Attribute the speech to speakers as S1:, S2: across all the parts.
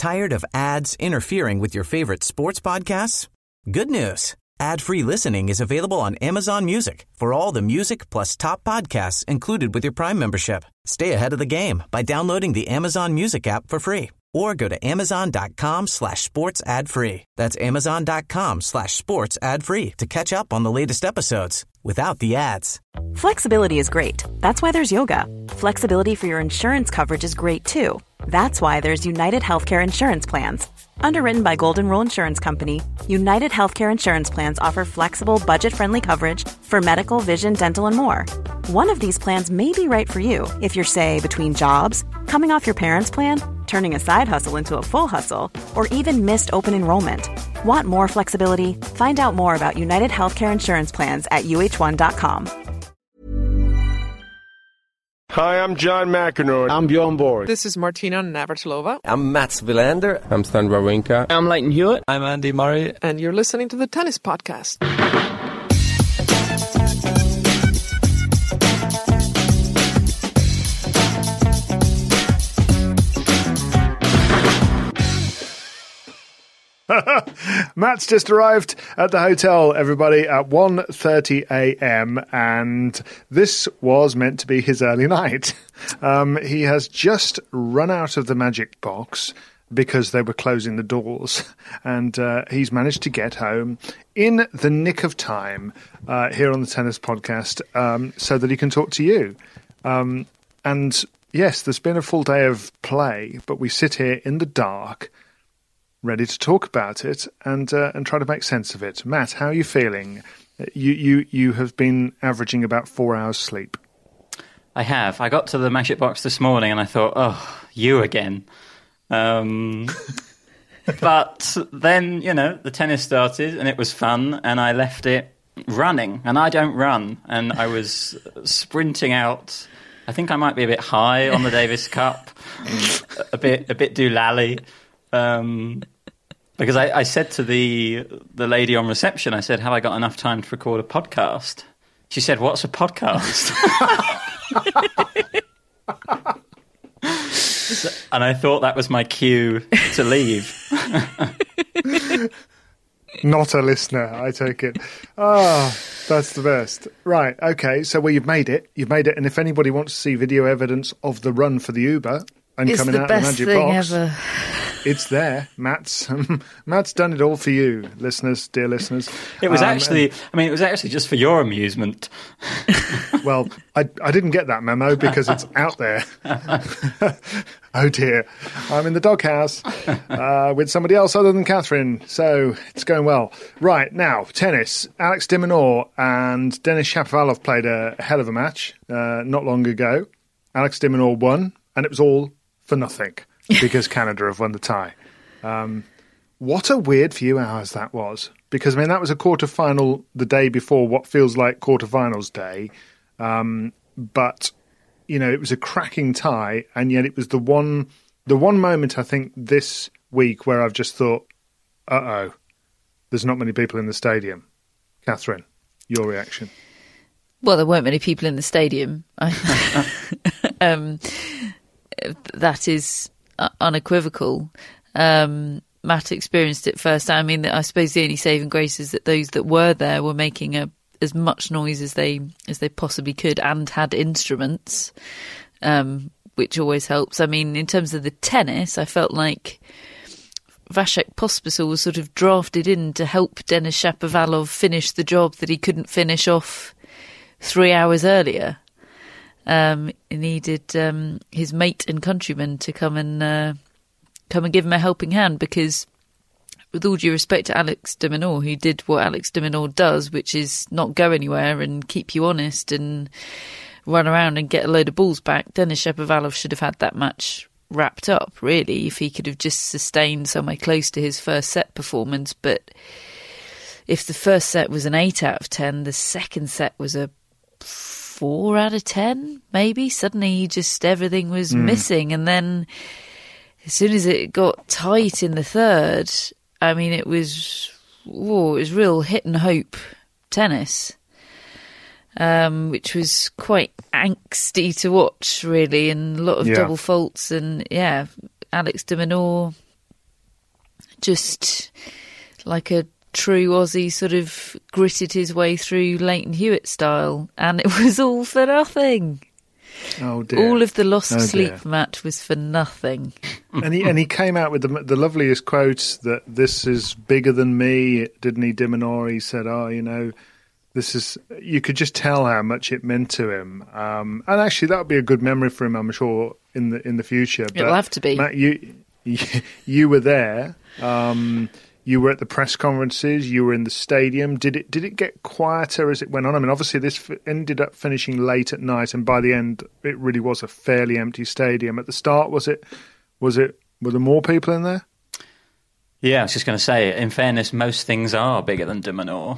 S1: Tired of ads interfering with your favorite sports podcasts? Good news. Ad-free listening is available on Amazon Music for all the music plus top podcasts included with your Prime membership. Stay ahead of the game by downloading the Amazon Music app for free or go to amazon.com/sports ad free. That's amazon.com/sports ad free to catch up on the latest episodes without the ads.
S2: Flexibility is great. That's why there's yoga. Flexibility for your insurance coverage is great too. That's why there's United Healthcare Insurance Plans. Underwritten by Golden Rule Insurance Company, United Healthcare Insurance Plans offer flexible, budget-friendly coverage for medical, vision, dental, and more. One of these plans may be right for you if you're, say, between jobs, coming off your parents' plan, turning a side hustle into a full hustle, or even missed open enrollment. Want more flexibility? Find out more about United Healthcare Insurance Plans at uh1.com.
S3: Hi, I'm John McEnroe.
S4: I'm Bjorn Borg.
S5: This is Martina Navratilova.
S6: I'm Mats Wilander.
S3: I'm Stan Wawrinka.
S4: I'm Leighton Hewitt.
S7: I'm Andy Murray.
S5: And you're listening to the Tennis Podcast.
S8: Matt's just arrived at the hotel, everybody, at 1:30 a.m. and this was meant to be his early night. He has just run out of the Magic Box because they were closing the doors, and he's managed to get home in the nick of time here on the Tennis Podcast so that he can talk to you. And yes, there's been a full day of play, but we sit here in the dark ready to talk about it and try to make sense of it. Matt, how are you feeling? You have been averaging about 4 hours sleep.
S7: I have. I got to the Magic Box this morning and I thought, oh, you again. But then, the tennis started and it was fun and I left it running. And I don't run. And I was sprinting out. I think I might be a bit high on the Davis Cup. a bit doolally. Because I said to the lady on reception, I said, have I got enough time to record a podcast? She said, what's a podcast? And I thought that was my cue to leave.
S8: Not a listener, I take it. Oh, that's the best. Right, okay, so you've made it. And if anybody wants to see video evidence of the run for the Uber and
S9: it's
S8: coming out of the Magic Box,
S9: ever.
S8: It's there. Matt's done it all for you, listeners, dear listeners.
S7: It was actually just for your amusement.
S8: Well, I didn't get that memo because it's out there. Oh dear. I'm in the doghouse with somebody else other than Catherine, so it's going well. Right, now, tennis. Alex de Minaur and Denis Shapovalov played a hell of a match not long ago. Alex de Minaur won, and it was all for nothing. Because Canada have won the tie. What a weird few hours that was. Because, that was a quarterfinal the day before what feels like quarterfinals day. But, it was a cracking tie. And yet it was the one moment, I think, this week where I've just thought, uh-oh, there's not many people in the stadium. Catherine, your reaction?
S9: Well, there weren't many people in the stadium. That is unequivocal. Matt experienced it first. I suppose the only saving grace is that those that were there were making as much noise as they possibly could and had instruments, which always helps. In terms of the tennis, I felt like Vasek Pospisil was sort of drafted in to help Denis Shapovalov finish the job that he couldn't finish off 3 hours earlier. He needed his mate and countryman to come and give him a helping hand, because with all due respect to Alex de Minaur, who did what Alex de Minaur does, which is not go anywhere and keep you honest and run around and get a load of balls back, Denis Shapovalov should have had that match wrapped up, really, if he could have just sustained somewhere close to his first set performance. But if the first set was an 8 out of 10, the second set was a 4 out of 10, maybe. Suddenly everything was missing. And then as soon as it got tight in the third, it was real hit and hope tennis, which was quite angsty to watch, really, and a lot of double faults. And Alex de Minaur just like a true Aussie sort of gritted his way through Leighton Hewitt style, and it was all for nothing.
S8: Oh dear!
S9: All of the lost sleep, Matt, was for nothing.
S8: And he came out with the loveliest quotes that this is bigger than me, didn't he? De Minaur, he said, this is. You could just tell how much it meant to him, and actually that would be a good memory for him, I'm sure, in the future. But
S9: it'll have to be.
S8: Matt, you were there. You were at the press conferences. You were in the stadium. Did it get quieter as it went on? I mean, obviously this ended up finishing late at night, and by the end, it really was a fairly empty stadium. At the start, were there more people in there?
S7: Yeah, I was just going to say, in fairness, most things are bigger than De Minaur.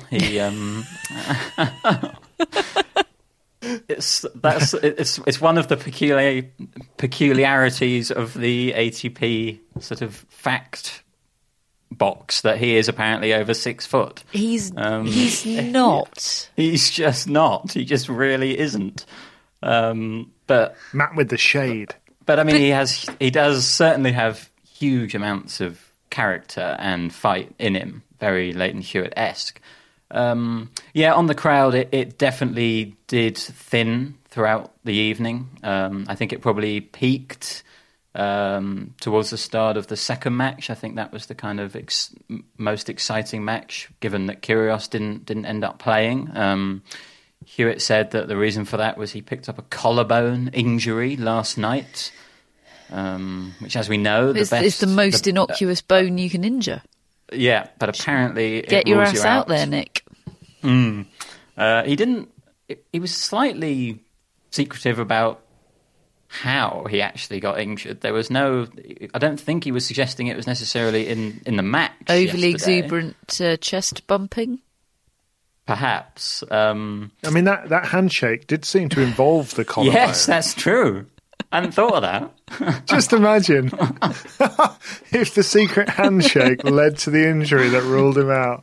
S7: It's one of the peculiarities of the ATP sort of fact box that he is apparently over 6 foot.
S9: He's not.
S7: He's just not. He just really isn't. But
S8: Matt with the shade.
S7: But I mean, he does certainly have huge amounts of character and fight in him. Very Leighton Hewitt-esque. On the crowd, it definitely did thin throughout the evening. I think it probably peaked towards the start of the second match. I think that was the kind of most exciting match, given that Kyrgios didn't end up playing. Hewitt said that the reason for that was he picked up a collarbone injury last night, which, as we know,
S9: it's the most innocuous bone you can injure.
S7: Yeah, but apparently
S9: get your ass out there, Nick.
S7: He didn't. He was slightly secretive about how he actually got injured. There was no. I don't think he was suggesting it was necessarily in the match.
S9: Overly exuberant chest bumping.
S7: Perhaps.
S8: I mean, that handshake did seem to involve the collarbone.
S7: Yes, that's true. I hadn't thought of that.
S8: Just imagine if the secret handshake led to the injury that ruled him out.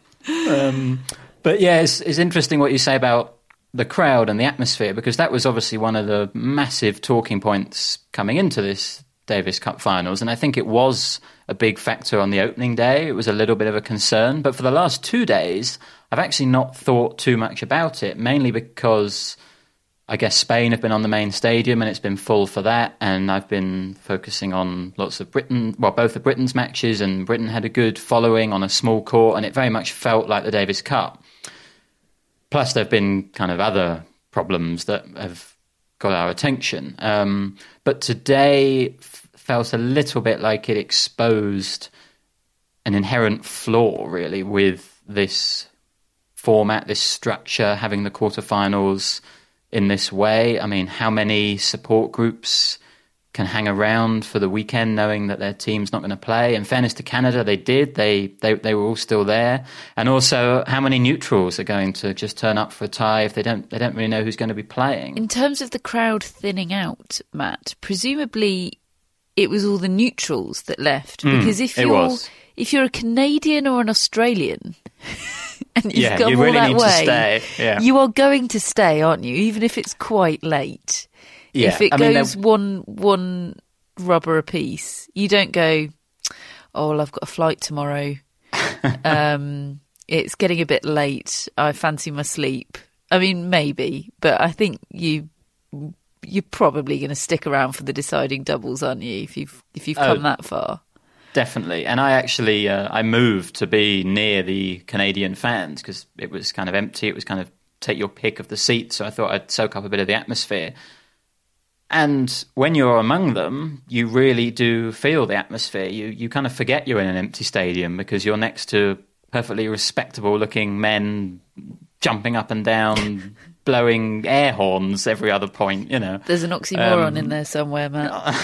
S7: But yeah, it's interesting what you say about the crowd and the atmosphere, because that was obviously one of the massive talking points coming into this Davis Cup finals, and I think it was a big factor on the opening day. It was a little bit of a concern, but for the last 2 days, I've actually not thought too much about it, mainly because I guess Spain have been on the main stadium and it's been full for that, and I've been focusing on lots of both of Britain's matches, and Britain had a good following on a small court, and it very much felt like the Davis Cup. Plus, there have been kind of other problems that have got our attention. But today felt a little bit like it exposed an inherent flaw, really, with this format, this structure, having the quarterfinals in this way. I mean, how many support groups can hang around for the weekend knowing that their team's not going to play? In fairness to Canada, they did. They were all still there. And also, how many neutrals are going to just turn up for a tie if they don't really know who's going to be playing?
S9: In terms of the crowd thinning out, Matt, presumably it was all the neutrals that left, because if you're a Canadian or an Australian and you've come
S7: you
S9: all
S7: really
S9: that
S7: need
S9: way,
S7: to stay. Yeah.
S9: You are going to stay, aren't you? Even if it's quite late.
S7: Yeah,
S9: if it goes one rubber apiece, you don't go, oh, well, I've got a flight tomorrow. It's getting a bit late. I fancy my sleep. I mean, maybe, but I think you're probably going to stick around for the deciding doubles, aren't you? If you've come that far.
S7: Definitely. And I actually I moved to be near the Canadian fans because it was kind of empty. It was kind of take your pick of the seats. So I thought I'd soak up a bit of the atmosphere. And when you're among them, you really do feel the atmosphere. You kind of forget you're in an empty stadium because you're next to perfectly respectable-looking men jumping up and down, blowing air horns every other point, you know.
S9: There's an oxymoron in there somewhere, Matt.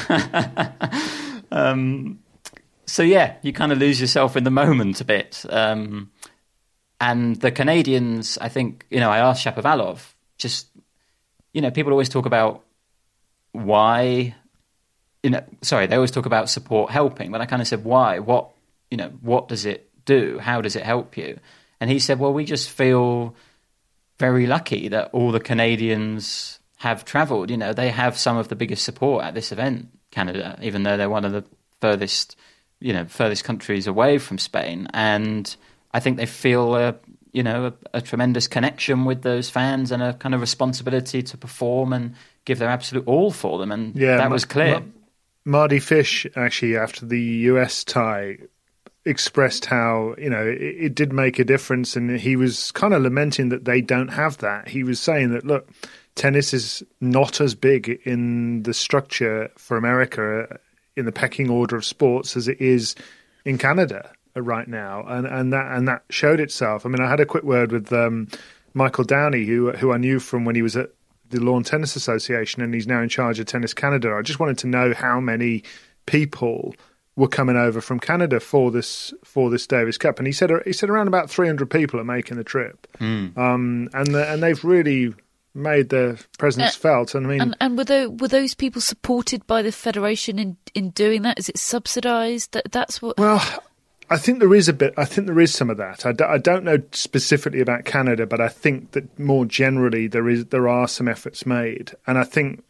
S7: So, yeah, you kind of lose yourself in the moment a bit. And the Canadians, I think, I asked Shapovalov, people always talk about why, they always talk about support helping, but I kind of said, why? What does it do? How does it help you? And he said, well, we just feel very lucky that all the Canadians have travelled. They have some of the biggest support at this event, Canada, even though they're one of the furthest furthest countries away from Spain, and I think they feel a tremendous connection with those fans and a kind of responsibility to perform and give their absolute all for them, and that was clear.
S8: Mardy Fish, actually, after the US tie, expressed how, it did make a difference, and he was kind of lamenting that they don't have that. He was saying that, look, tennis is not as big in the structure for America, in the pecking order of sports, as it is in Canada right now, and that showed itself. I mean, I had a quick word with Michael Downey, who I knew from when he was at the Lawn Tennis Association, and he's now in charge of Tennis Canada. I just wanted to know how many people were coming over from Canada for this Davis Cup, and he said around about 300 people are making the trip, and they've really made their presence felt. And I mean,
S9: and were those people supported by the federation in doing that? Is it subsidised? That's what.
S8: Well, I think there is a bit. I think there is some of that. I don't know specifically about Canada, but I think that more generally there are some efforts made, and I think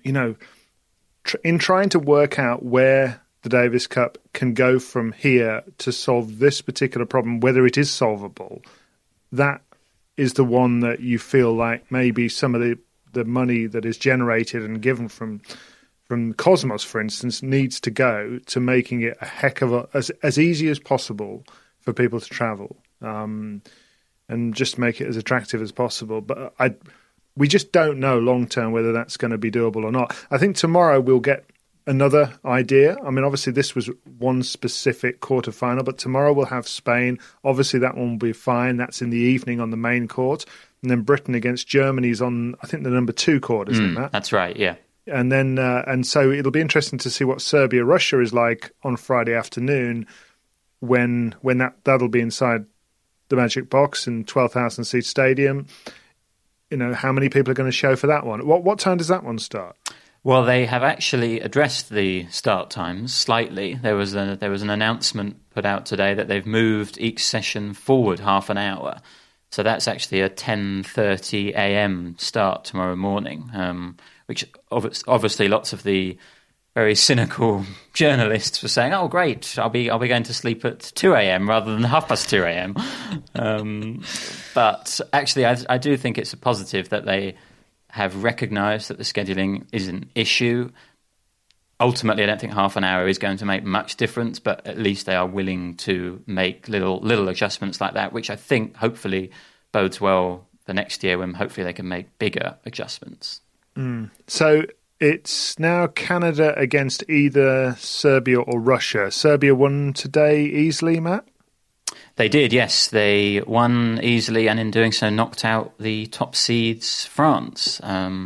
S8: in trying to work out where the Davis Cup can go from here to solve this particular problem, whether it is solvable, that is the one that you feel like maybe some of the money that is generated and given from Cosmos, for instance, needs to go to making it a heck of as easy as possible for people to travel, and just make it as attractive as possible. But we just don't know long term whether that's going to be doable or not. I think tomorrow we'll get another idea. I mean, obviously this was one specific quarterfinal, but tomorrow we'll have Spain. Obviously that one will be fine. That's in the evening on the main court. And then Britain against Germany is on, I think, the number 2 court, isn't it, Matt?
S7: That's right, yeah.
S8: And then, and so it'll be interesting to see what Serbia-Russia is like on Friday afternoon when that'll be inside the Magic Box in 12,000-seat stadium. How many people are going to show for that one? What time does that one start?
S7: Well, they have actually addressed the start times slightly. There was an announcement put out today that they've moved each session forward half an hour. So that's actually a 10:30 a.m. start tomorrow morning, which obviously lots of the very cynical journalists were saying, "Oh, great! I'll be going to sleep at 2 a.m. rather than 2:30 a.m." But actually, I do think it's a positive that they have recognised that the scheduling is an issue. Ultimately, I don't think half an hour is going to make much difference, but at least they are willing to make little adjustments like that, which I think hopefully bodes well for next year when hopefully they can make bigger adjustments.
S8: So it's now Canada against either Serbia or Russia. Serbia won today easily, Matt?
S7: They did, yes. They won easily and in doing so knocked out the top seeds, France.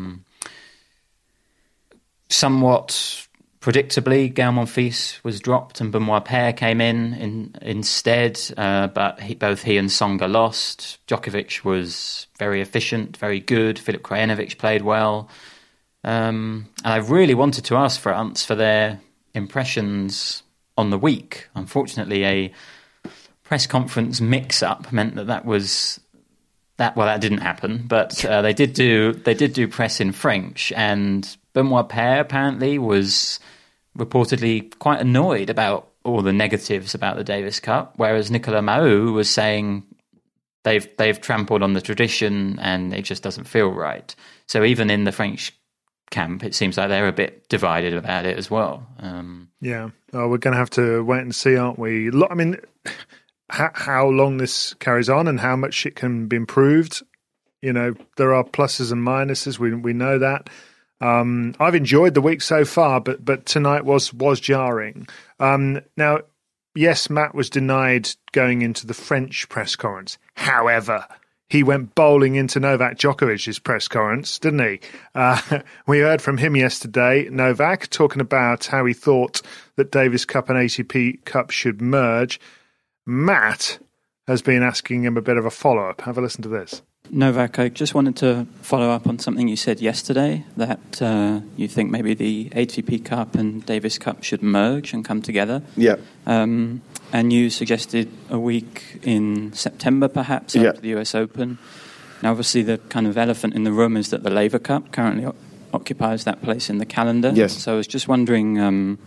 S7: Somewhat predictably, Gael Monfils was dropped and Benoit Paire came in instead, but both he and Tsonga lost. Djokovic was very efficient, very good. Filip Krajinovic played well. And I really wanted to ask France for their impressions on the week. Unfortunately, a press conference mix-up meant that didn't happen. But they did do press in French, and Benoit Paire apparently was reportedly quite annoyed about all the negatives about the Davis Cup, whereas Nicolas Mahut was saying they've trampled on the tradition and it just doesn't feel right. So even in the French camp, it seems like they're a bit divided about it as well.
S8: Yeah, we're going to have to wait and see, aren't we? I mean, how long this carries on and how much it can be improved. There are pluses and minuses. We know that. I've enjoyed the week so far, but tonight was jarring. Now, yes, Matt was denied going into the French press conference. However, he went bowling into Novak Djokovic's press conference, didn't he? We heard from him yesterday, Novak, talking about how he thought that Davis Cup and ATP Cup should merge. Matt has been asking him a bit of a follow-up. Have a listen to this.
S4: Novak, I just wanted to follow up on something you said yesterday, that you think maybe the ATP Cup and Davis Cup should merge and come together.
S6: Yeah.
S4: And you suggested a week in September, perhaps, after the US Open. Now, obviously, the kind of elephant in the room is that the Laver Cup currently occupies that place in the calendar.
S6: Yes.
S4: So I was just wondering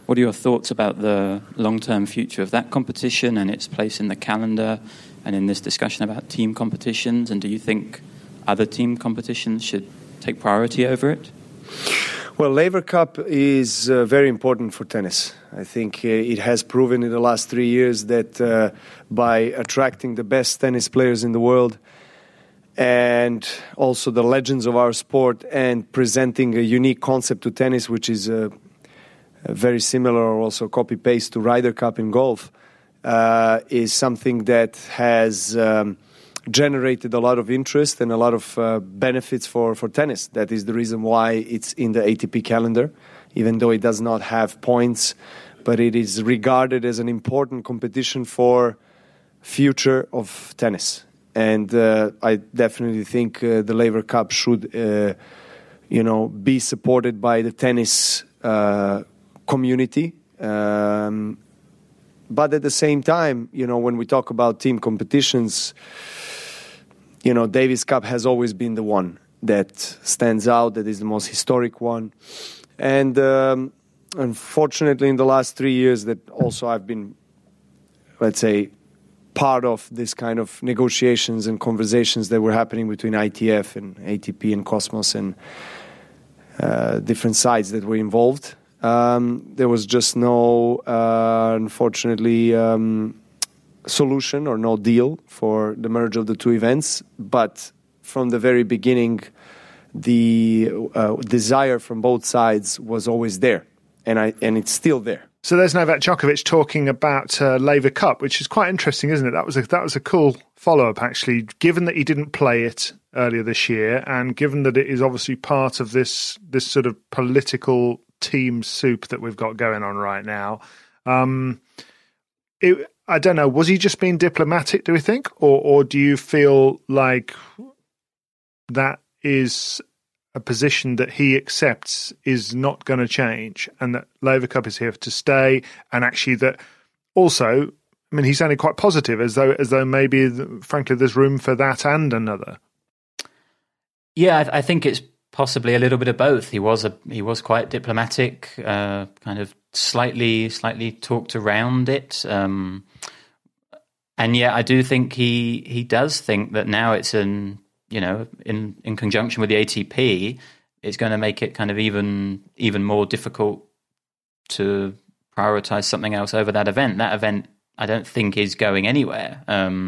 S4: What are your thoughts about the long-term future of that competition and its place in the calendar and in this discussion about team competitions? And do you think other team competitions should take priority over it?
S6: Well, Laver Cup is very important for tennis. I think it has proven in the last 3 years that by attracting the best tennis players in the world and also the legends of our sport and presenting a unique concept to tennis, which is very similar or also copy-paste to Ryder Cup in golf, is something that has generated a lot of interest and a lot of benefits for tennis. That is the reason why it's in the ATP calendar, even though it does not have points, but it is regarded as an important competition for future of tennis. And I definitely think the Laver Cup should, be supported by the tennis community. But at the same time, when we talk about team competitions, Davis Cup has always been the one that stands out, that is the most historic one. And unfortunately, in the last 3 years that also I've been, let's say, part of this kind of negotiations and conversations that were happening between ITF and ATP and Cosmos and different sides that were involved. There was just no, unfortunately, solution or no deal for the merge of the two events. But from the very beginning, the desire from both sides was always there, and it's still there.
S8: So there's Novak Djokovic talking about Laver Cup, which is quite interesting, isn't it? That was a cool follow-up, actually, given that he didn't play it earlier this year, and given that it is obviously part of this sort of political team soup that we've got going on right now. I don't know, was he just being diplomatic, do we think? Or do you feel like that is a position that he accepts is not going to change, and that Laver Cup is here to stay, and actually that also, I mean, he sounded quite positive, as though maybe, frankly, there's room for that and another.
S7: Yeah, I think it's possibly a little bit of both. He was quite diplomatic, kind of slightly talked around it, and yet I do think he does think that now it's in conjunction with the ATP, it's going to make it kind of even more difficult to prioritize something else over that event. That event, I don't think, is going anywhere.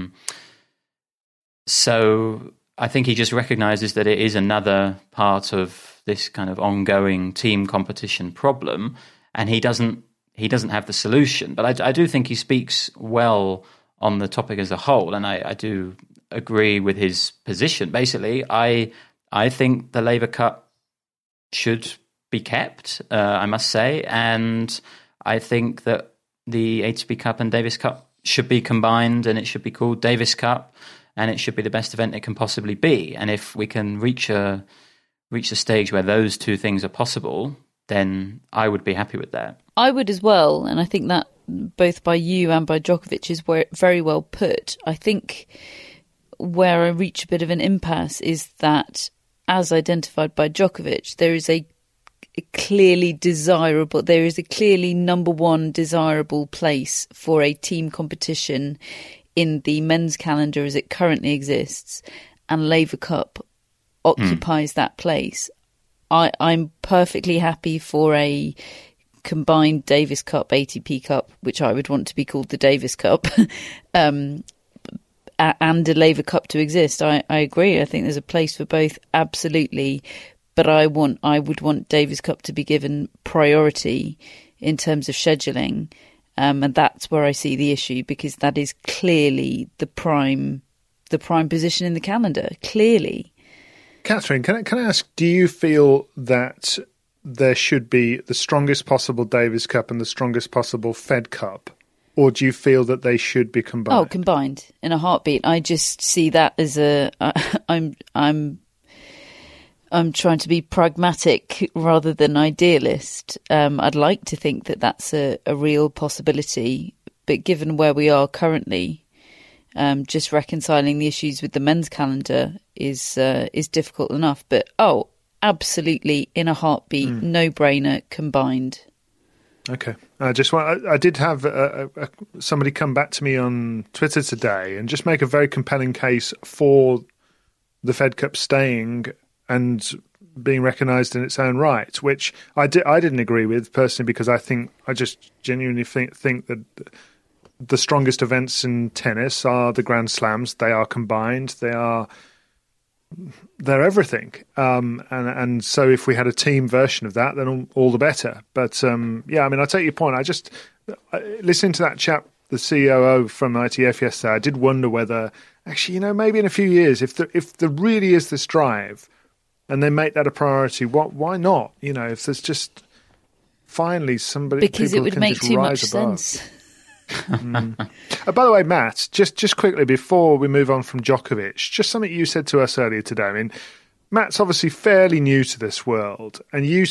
S7: So I think he just recognizes that it is another part of this kind of ongoing team competition problem, and he doesn't have the solution. But I do think he speaks well on the topic as a whole, and I do agree with his position. Basically, I think the Laver Cup should be kept, I must say, and I think that the ATP Cup and Davis Cup should be combined, and it should be called Davis Cup, and it should be the best event it can possibly be. And if we can reach a stage where those two things are possible, then I would be happy with that.
S9: I would as well, and I think that both by you and by Djokovic is very well put. I think where I reach a bit of an impasse is that, as identified by Djokovic, there is a clearly number one desirable place for a team competition in the men's calendar as it currently exists, and Laver Cup occupies that place. I'm perfectly happy for a combined Davis Cup, ATP Cup, which I would want to be called the Davis Cup, and a Laver Cup to exist. I agree. I think there's a place for both, absolutely. But I would want Davis Cup to be given priority in terms of scheduling, and that's where I see the issue, because that is clearly the prime position in the calendar. Clearly,
S8: Catherine, can I ask? Do you feel that there should be the strongest possible Davis Cup and the strongest possible Fed Cup? Or do you feel that they should be combined?
S9: Oh, combined in a heartbeat. I just see that as I'm trying to be pragmatic rather than idealist. I'd like to think that that's a real possibility, but given where we are currently, just reconciling the issues with the men's calendar is difficult enough. But absolutely, in a heartbeat, no brainer, combined.
S8: Okay. I did have somebody come back to me on Twitter today and just make a very compelling case for the Fed Cup staying and being recognised in its own right, which I didn't agree with personally, because I just genuinely think that the strongest events in tennis are the Grand Slams. They are combined. They're everything. And so if we had a team version of that, then all the better. But I take your point. Listening to that chap, the COO from ITF yesterday, I did wonder whether actually, maybe in a few years, if there really is this drive and they make that a priority, why not? If there's just finally somebody,
S9: because it would make too much sense.
S8: By the way, Matt, just quickly before we move on from Djokovic, just something you said to us earlier today. I mean, Matt's obviously fairly new to this world, and you're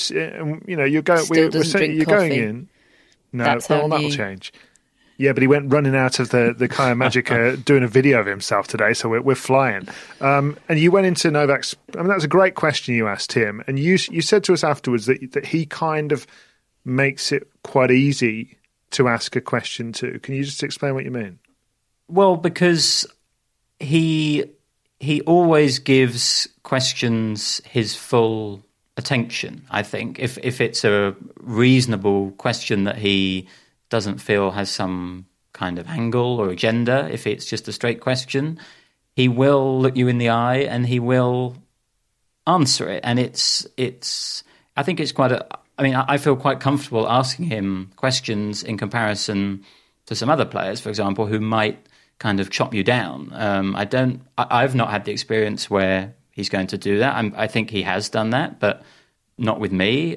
S8: going in. No, that'll change. Yeah, but he went running out of the Kaya Magica doing a video of himself today, so we're flying. And you went into Novak's. I mean, that was a great question you asked him, and you said to us afterwards that he kind of makes it quite easy to ask a question to. Can you just explain what you mean?
S7: Well, because he always gives questions his full attention, I think. If it's a reasonable question that he doesn't feel has some kind of angle or agenda, if it's just a straight question, he will look you in the eye and he will answer it. And I think it's quite I feel quite comfortable asking him questions in comparison to some other players, for example, who might kind of chop you down. I've not had the experience where he's going to do that. I think he has done that, but not with me.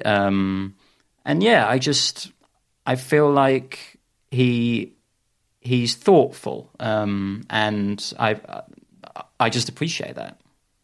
S7: I feel like he's thoughtful, and I just appreciate that.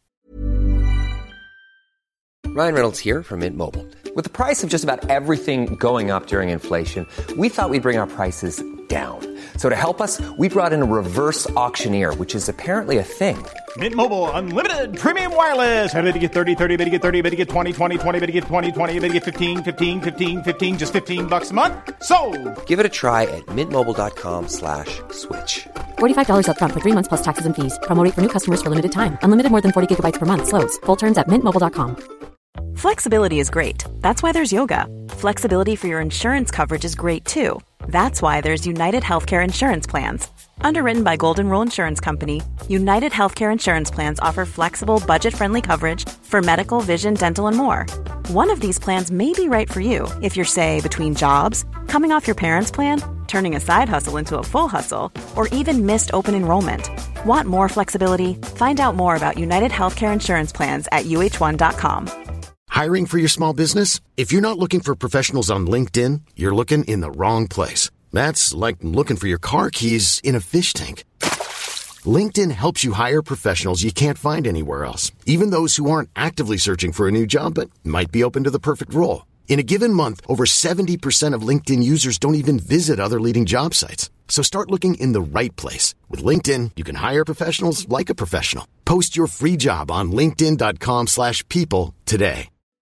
S10: Ryan Reynolds here from Mint Mobile. With the price of just about everything going up during inflation, we thought we'd bring our prices down. So to help us, we brought in a reverse auctioneer, which is apparently a thing.
S11: Mint Mobile Unlimited Premium Wireless. How to get 30, 30, bit to get 30, bit to get 20, 20, 20, bit to get 20, 20, bit to get 15, 15, 15, 15, just $15 a month? Sold!
S10: Give it a try at mintmobile.com/switch.
S12: $45 up front for 3 months plus taxes and fees. Promo rate for new customers for limited time. Unlimited more than 40 gigabytes per month. Slows full terms at mintmobile.com.
S2: Flexibility is great. That's why there's yoga. Flexibility for your insurance coverage is great too. That's why there's United Healthcare Insurance Plans. Underwritten by Golden Rule Insurance Company, United Healthcare Insurance Plans offer flexible, budget-friendly coverage for medical, vision, dental, and more. One of these plans may be right for you if you're, say, between jobs, coming off your parents' plan, turning a side hustle into a full hustle, or even missed open enrollment. Want more flexibility? Find out more about United Healthcare Insurance Plans at uh1.com.
S13: Hiring for your small business? If you're not looking for professionals on LinkedIn, you're looking in the wrong place. That's like looking for your car keys in a fish tank. LinkedIn helps you hire professionals you can't find anywhere else, even those who aren't actively searching for a new job but might be open to the perfect role. In a given month, over 70% of LinkedIn users don't even visit other leading job sites. So start looking in the right place. With LinkedIn, you can hire professionals like a professional. Post your free job on linkedin.com/people today.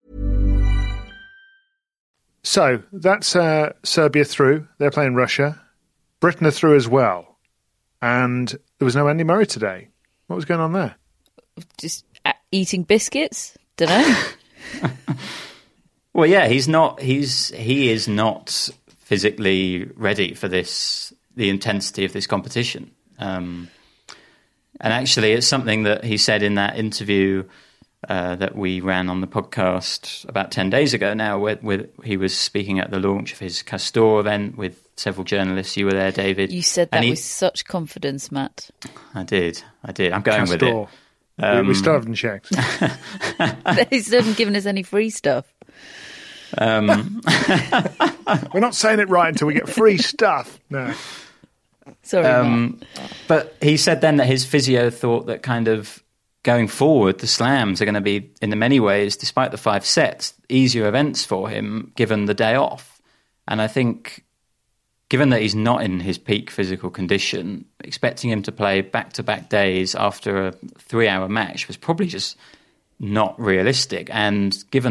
S8: So that's Serbia through. They're playing Russia. Britain are through as well. And there was no Andy Murray today. What was going on there?
S9: Just eating biscuits? Don't know.
S7: Well, yeah, he is not physically ready for the intensity of this competition. And actually, it's something that he said in that interview that we ran on the podcast about 10 days ago now, where he was speaking at the launch of his Castor event with several journalists. You were there, David.
S9: You said that with such confidence, Matt.
S7: I did. I'm going
S8: Castor.
S7: with it.
S8: We still haven't checked.
S9: They still haven't given us any free stuff.
S8: We're not saying it right until we get free stuff. No.
S9: Sorry,
S7: but he said then that his physio thought that kind of going forward, the slams are going to be, in many ways, despite the 5 sets, easier events for him, given the day off. And I think, given that he's not in his peak physical condition, expecting him to play back-to-back days after a 3-hour match was probably just not realistic. And given that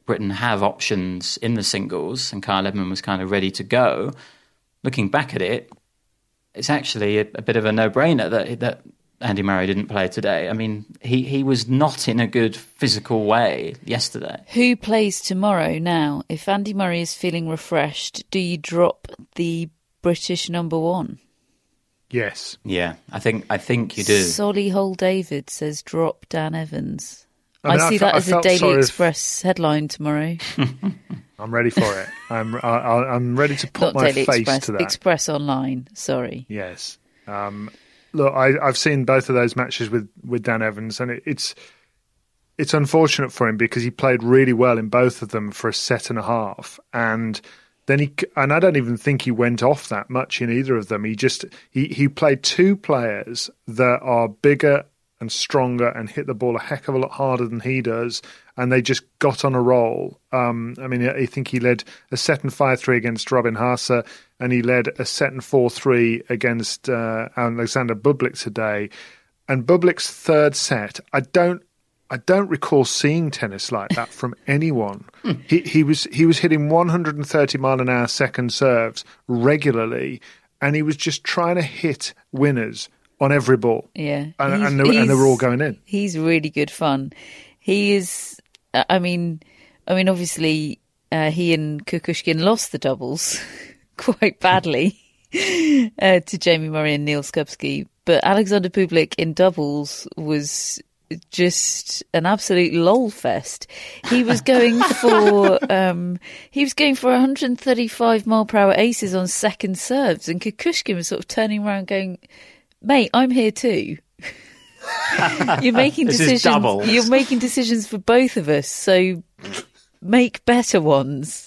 S7: Britain have options in the singles, and Kyle Edmund was kind of ready to go. Looking back at it, it's actually a bit of a no-brainer that Andy Murray didn't play today. I mean, he was not in a good physical way yesterday.
S9: Who plays tomorrow now? If Andy Murray is feeling refreshed, do you drop the British number one?
S8: Yes.
S7: Yeah, I think you do.
S9: Solihull David says drop Dan Evans.
S8: I
S9: see that as a Daily Express headline tomorrow.
S8: I'm ready for it. I'm ready to put
S9: Not
S8: my
S9: Daily
S8: face
S9: Express,
S8: to that.
S9: Express Online, sorry.
S8: Yes. Look, I've seen both of those matches with Dan Evans, and it's unfortunate for him because he played really well in both of them for a set and a half, and then I don't even think he went off that much in either of them. He played two players that are bigger and stronger and hit the ball a heck of a lot harder than he does, and they just got on a roll. I think he led a set and 5-3 against Robin Haase, and he led a set and 4-3 against Alexander Bublik today. And Bublik's third set, I don't recall seeing tennis like that from anyone. He was hitting 130 mile an hour second serves regularly, and he was just trying to hit winners on every ball.
S9: Yeah.
S8: And they were all going in.
S9: He's really good fun. He is, obviously, he and Kukushkin lost the doubles quite badly to Jamie Murray and Neil Skupski. But Alexander Bublik in doubles was just an absolute lol fest. He was going for 135 mile per hour aces on second serves, and Kukushkin was sort of turning around going, mate, I'm here too. You're making decisions. You're making decisions for both of us, so make better ones.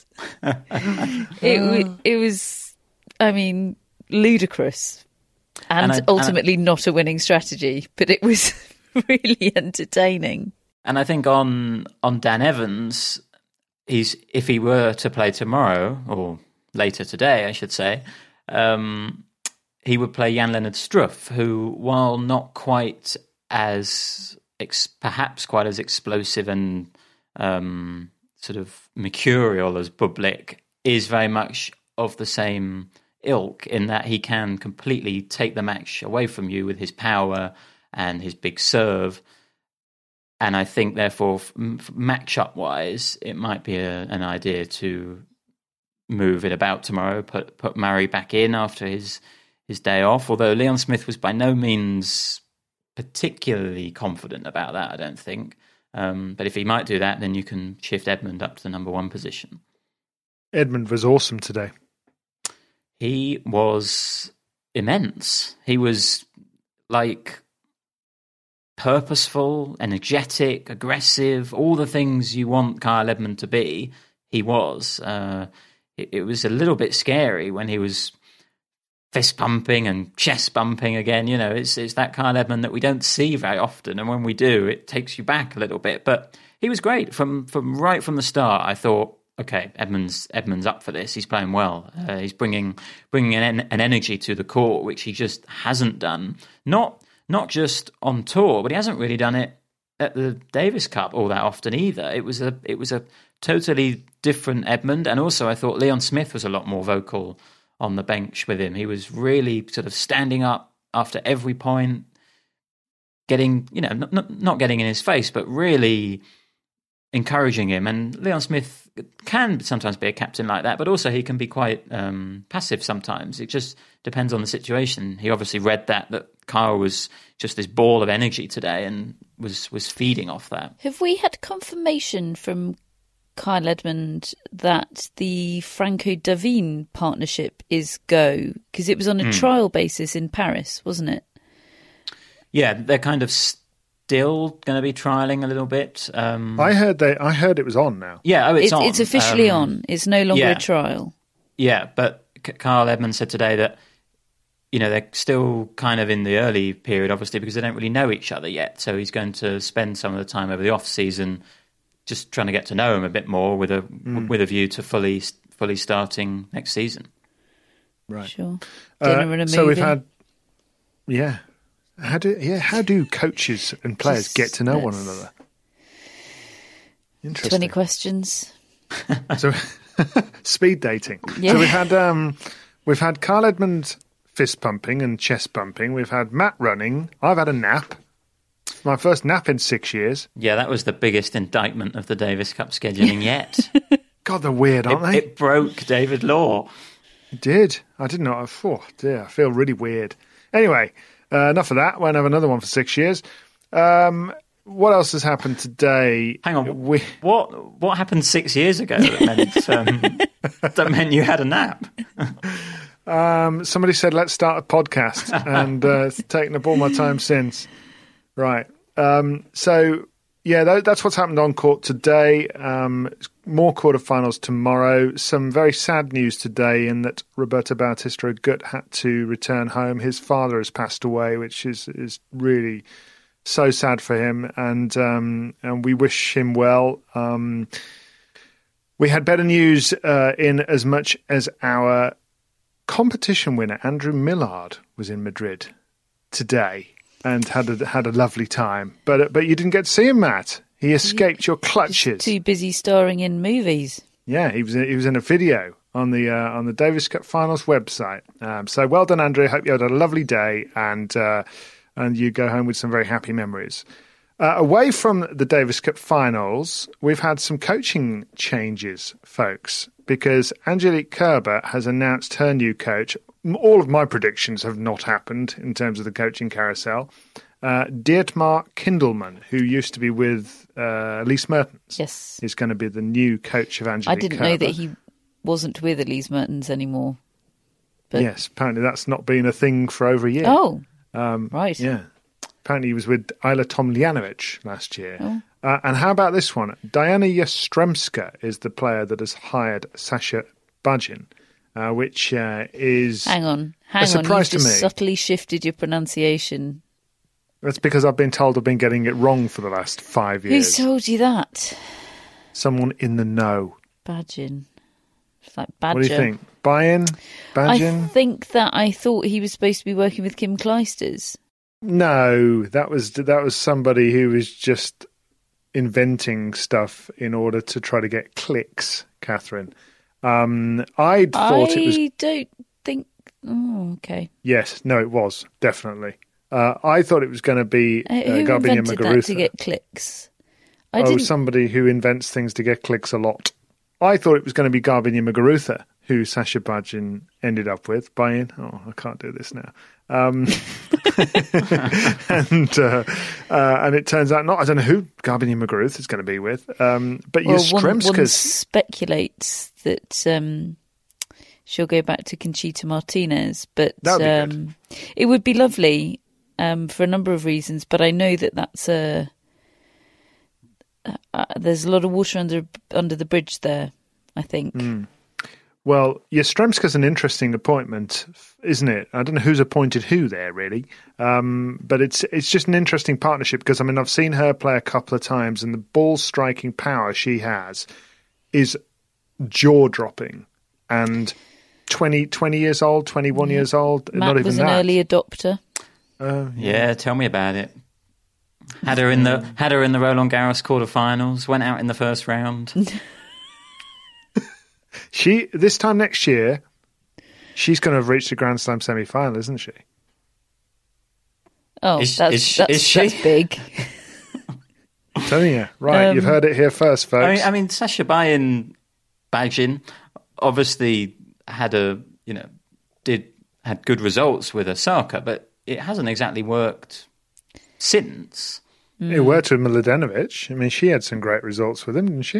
S9: It was, ludicrous, and ultimately not a winning strategy. But it was really entertaining.
S7: And I think on Dan Evans, if he were to play tomorrow or later today, I should say. He would play Jan-Lennard Struff, who, while not quite as perhaps quite as explosive and sort of mercurial as Bublik, is very much of the same ilk in that he can completely take the match away from you with his power and his big serve. And I think, therefore, matchup-wise, it might be an idea to move it about tomorrow, put Murray back in after his day off, although Leon Smith was by no means particularly confident about that, I don't think. But if he might do that, then you can shift Edmund up to the number one position.
S8: Edmund was awesome today.
S7: He was immense. He was purposeful, energetic, aggressive, all the things you want Kyle Edmund to be. He was. It was a little bit scary when he was fist pumping and chest bumping again. It's that Kyle Edmund that we don't see very often, and when we do, it takes you back a little bit. But he was great from right from the start. I thought, okay, Edmund's up for this. He's playing well. He's bringing an energy to the court, which he just hasn't done. Not just on tour, but he hasn't really done it at the Davis Cup all that often either. It was a totally different Edmund, and also I thought Leon Smith was a lot more vocal on the bench with him. He was really sort of standing up after every point, getting, not getting in his face, but really encouraging him. And Leon Smith can sometimes be a captain like that, but also he can be quite passive sometimes. It just depends on the situation. He obviously read that Kyle was just this ball of energy today and was feeding off that.
S9: Have we had confirmation from Kyle Edmund that the Franco Davine partnership is go? Because it was on a trial basis in Paris, wasn't it?
S7: Yeah, they're kind of still going to be trialling a little bit.
S8: I heard it was on now.
S7: Yeah, it's on.
S9: It's officially on. It's no longer a trial.
S7: Yeah, but Kyle Edmund said today that they're still kind of in the early period, obviously, because they don't really know each other yet. So he's going to spend some of the time over the off season just trying to get to know him a bit more with a view to fully starting next season.
S8: Right.
S9: Sure. Dinner and a movie.
S8: So we've had, How do coaches and players get to know one another? Interesting.
S9: 20 questions.
S8: So, speed dating.
S9: Yeah.
S8: So we've had Kyle Edmund fist pumping and chest pumping. We've had Matt running. I've had a nap. My first nap in 6 years.
S7: Yeah, that was the biggest indictment of the Davis Cup scheduling yet.
S8: God, they're weird, aren't they?
S7: It broke David Law.
S8: It did. I didn't know. Oh, dear. I feel really weird. Anyway, enough of that. Won't have another one for 6 years. What else has happened today?
S7: Hang on. What happened 6 years ago that meant you had a nap?
S8: Somebody said, let's start a podcast, and it's taken up all my time since. Right. So, yeah, that's what's happened on court today. More quarterfinals tomorrow. Some very sad news today in that Roberto Bautista Agut had to return home. His father has passed away, which is really so sad for him, and we wish him well. We had better news in as much as our competition winner, Andrew Millard, was in Madrid today and had a lovely time. But you didn't get to see him, Matt. He escaped your clutches.
S9: Too busy starring in movies.
S8: Yeah, he was in a video on the Davis Cup Finals website. So well done, Andrew. Hope you had a lovely day and you go home with some very happy memories. Away from the Davis Cup Finals, we've had some coaching changes, folks, because Angelique Kerber has announced her new coach. All of my predictions have not happened in terms of the coaching carousel. Dietmar Kindelman, who used to be with Elise Mertens,
S9: yes,
S8: is going to be the new coach of Angelique Kerber.
S9: I didn't know that he wasn't with Elise Mertens anymore. But...
S8: Yes, apparently that's not been a thing for over a year.
S9: Oh, right.
S8: Yeah. Apparently he was with Ayla Tomljanovic last year.
S9: Oh.
S8: And how about this one? Diana Yastremska is the player that has hired Sasha Bajin, which is
S9: Hang on.
S8: a surprise
S9: You've
S8: to me.
S9: just subtly shifted your pronunciation.
S8: That's because I've been told I've been getting it wrong for the last 5 years.
S9: Who told you that?
S8: Someone in the know.
S9: Bajin. It's like Badger.
S8: What do you think? Bajin?
S9: I think that I thought he was supposed to be working with Kim Clijsters.
S8: No, that was somebody who was just inventing stuff in order to try to get clicks, Catherine. I
S9: don't think... Oh, okay.
S8: Yes, no, it was, definitely. I thought it was going to be
S9: Who
S8: Garbiñe
S9: invented
S8: Muguruza.
S9: that to get clicks?
S8: Somebody who invents things to get clicks a lot. I thought it was going to be Garbiñe Muguruza, who Sasha Bajin ended up with. Oh, I can't do this now. And it turns out not. I don't know who Garbiñe Muguruza is going to be with. But Yastremska's...
S9: One speculates that she'll go back to Conchita Martinez, but it would be lovely for a number of reasons. But I know that's there's a lot of water under the bridge there, I think.
S8: Mm. Well, Yastremska's an interesting appointment, isn't it? I don't know who's appointed who there, really. But it's just an interesting partnership because, I've seen her play a couple of times and the ball-striking power she has is jaw-dropping. And 20 years old, 21 years old,
S9: Matt
S8: not even
S9: was
S8: that.
S9: an early adopter.
S7: Yeah, tell me about it. Had her in the Roland Garros quarterfinals. Went out in the first round.
S8: This time next year, she's going to have reached the Grand Slam semi-final, isn't she?
S9: Oh, that's big.
S8: I'm telling you, right? You've heard it here first, folks.
S7: I mean, Sasha Bajin obviously had good results with Osaka, but it hasn't exactly worked since.
S8: It worked with Mladenovic. She had some great results with him, didn't she?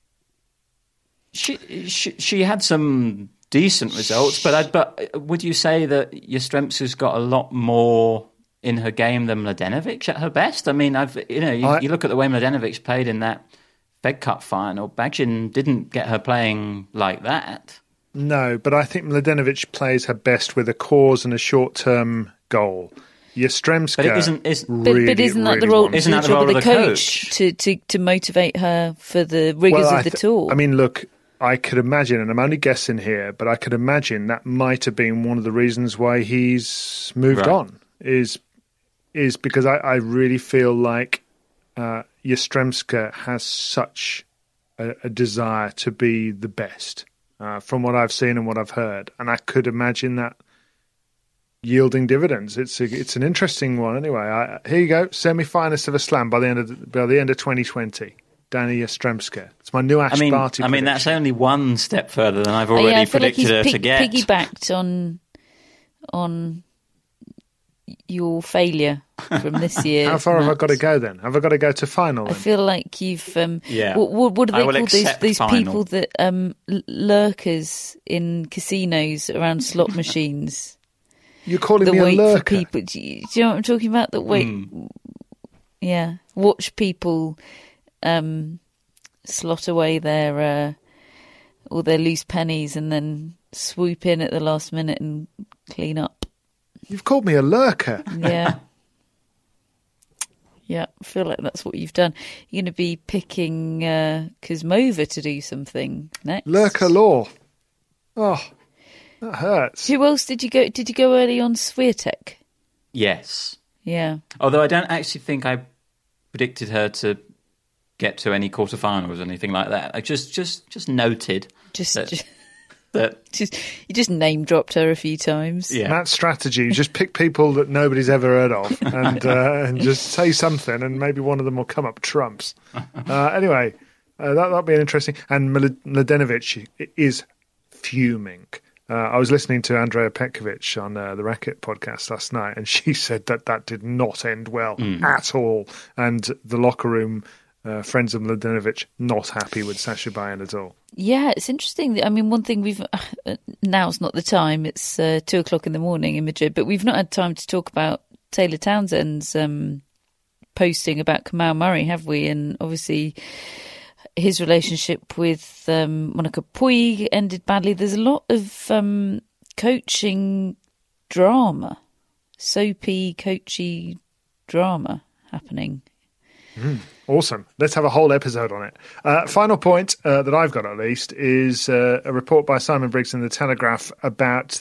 S7: She had some decent results, but would you say that Yastremska's got a lot more in her game than Mladenovic at her best? You look at the way Mladenovic played in that Fed Cup final. Bajin didn't get her playing like that.
S8: No, but I think Mladenovic plays her best with a cause and a short-term goal. Yastremska,
S7: but isn't that
S9: the role of the coach to motivate her for the rigours of the tour?
S8: Look, I could imagine, and I'm only guessing here, but I could imagine that might have been one of the reasons why he's moved on. Is because I really feel like Yastremska has such a desire to be the best from what I've seen and what I've heard. And I could imagine that yielding dividends. It's an interesting one anyway. Here you go, semi-finalist of a slam by the end of 2020. Dani Yastremska. It's my new Ash Barty.
S7: I mean, that's only one step further than I've already predicted her to get.
S9: Piggybacked on your failure from this year.
S8: How far have I got to go then? Have I got to go to final? Then?
S9: I feel like you've.
S7: Yeah.
S9: What do they call these
S7: final.
S9: people that lurkers in casinos around slot machines?
S8: You're calling me a lurker?
S9: For people. Do you know what I'm talking about? That wait. Yeah. Watch people slot away their all their loose pennies and then swoop in at the last minute and clean up.
S8: You've called me a lurker.
S9: Yeah. Yeah, I feel like that's what you've done. You're going to be picking Kuzmova to do something next.
S8: Lurker law. Oh, that hurts.
S9: Who else did you go? Did you go early on Swiatek?
S7: Yes.
S9: Yeah.
S7: Although I don't actually think I predicted her to get to any quarterfinals or anything like that. I just noted that
S9: you just name dropped her a few times.
S8: Yeah. Matt's strategy: just pick people that nobody's ever heard of, and just say something, and maybe one of them will come up trumps. Anyway, that'll be interesting. And Mladenovic is fuming. I was listening to Andrea Petkovic on the Racket podcast last night, and she said that did not end well at all, and the locker room. Friends of Mladenovic not happy with Sasha Bayan at all.
S9: Yeah, it's interesting. I mean, one thing we've now's not the time. It's 2:00 in the morning in Madrid, but we've not had time to talk about Taylor Townsend's posting about Kamau Murray, have we? And obviously, his relationship with Monica Puig ended badly. There's a lot of coaching drama, soapy, coachy drama happening.
S8: Awesome. Let's have a whole episode on it. Final point that I've got, at least, is a report by Simon Briggs in the Telegraph about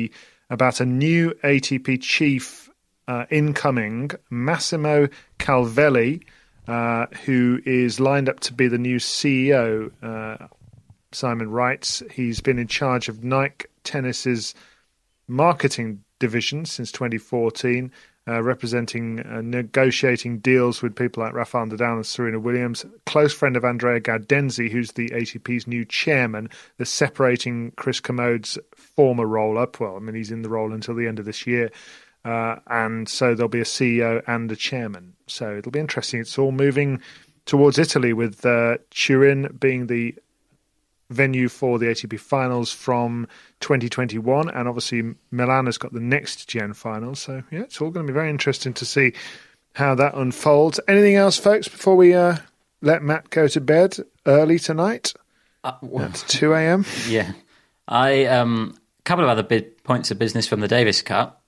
S8: a new ATP chief incoming, Massimo Calvelli, who is lined up to be the new CEO. Simon writes he's been in charge of Nike Tennis's marketing division since 2014. Representing negotiating deals with people like Rafael Nadal and Serena Williams. Close friend of Andrea Gaudenzi, who's the ATP's new chairman. They're separating Chris Commode's former role up. Well, I mean, he's in the role until the end of this year. And so there'll be a CEO and a chairman. So it'll be interesting. It's all moving towards Italy, with Turin being the venue for the ATP finals from 2021, and obviously Milan has got the next gen finals. So yeah, it's all going to be very interesting to see how that unfolds. Anything else, folks, before we let Matt go to bed early tonight at 2 a.m?
S7: Yeah, a couple of other big points of business from the Davis Cup.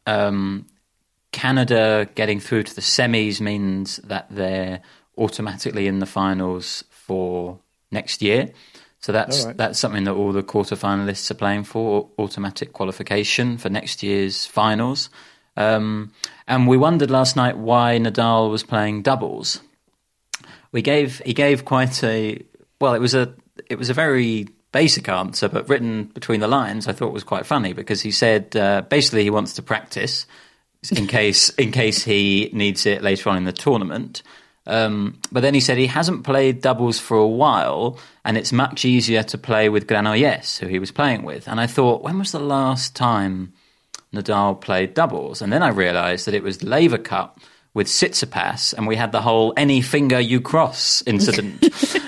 S7: Canada getting through to the semis means that they're automatically in the finals for next year. So that's something that all the quarterfinalists are playing for, automatic qualification for next year's finals. And we wondered last night why Nadal was playing doubles. He gave quite it was a very basic answer, but written between the lines, I thought was quite funny, because he said basically he wants to practice in case he needs it later on in the tournament. But then he said he hasn't played doubles for a while, and it's much easier to play with Granollers, who he was playing with. And I thought, when was the last time Nadal played doubles? And then I realised that it was the Laver Cup with Tsitsipas, and we had the whole any finger you cross incident.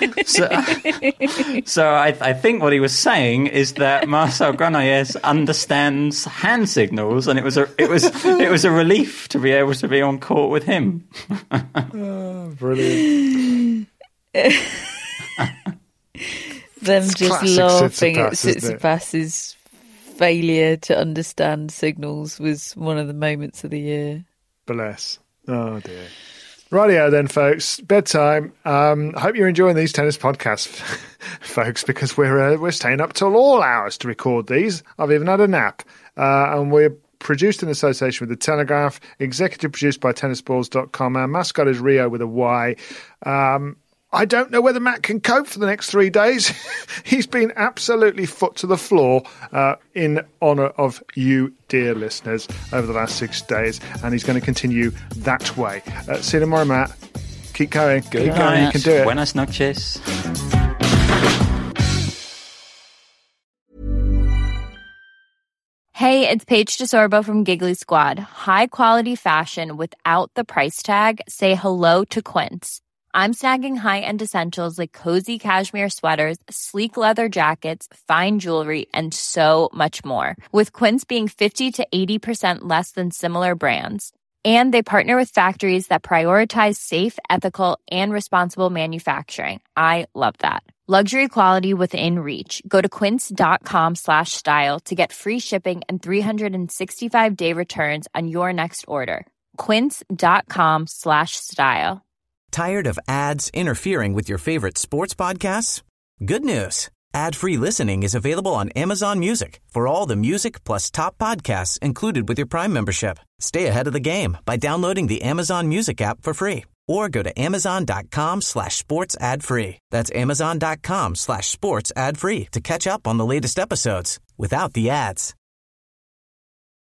S7: So I think what he was saying is that Marcel Granollers understands hand signals, and it was a relief to be able to be on court with him.
S8: Oh, brilliant.
S9: Them it's just laughing at Tsitsipas's failure to understand signals was one of the moments of the year.
S8: Bless. Oh dear. Rightio then, folks. Bedtime. I hope you're enjoying these tennis podcasts, folks, because we're staying up till all hours to record these. I've even had a nap. And we're produced in association with The Telegraph, executive produced by tennisballs.com. Our mascot is Rio with a Y. I don't know whether Matt can cope for the next 3 days. He's been absolutely foot to the floor in honour of you, dear listeners, over the last 6 days, and he's going to continue that way. See you tomorrow, Matt. Keep going. Keep going. You can do it.
S7: Buenas noches.
S14: Hey, it's Paige DeSorbo from Giggly Squad. High quality fashion without the price tag. Say hello to Quince. I'm snagging high-end essentials like cozy cashmere sweaters, sleek leather jackets, fine jewelry, and so much more. With Quince being 50 to 80% less than similar brands. And they partner with factories that prioritize safe, ethical, and responsible manufacturing. I love that. Luxury quality within reach. Go to quince.com/style to get free shipping and 365-day returns on your next order. Quince.com/style.
S1: Tired of ads interfering with your favorite sports podcasts? Good news. Ad-free listening is available on Amazon Music for all the music plus top podcasts included with your Prime membership. Stay ahead of the game by downloading the Amazon Music app for free or go to amazon.com/sports ad free. That's amazon.com/sports ad free to catch up on the latest episodes without the ads.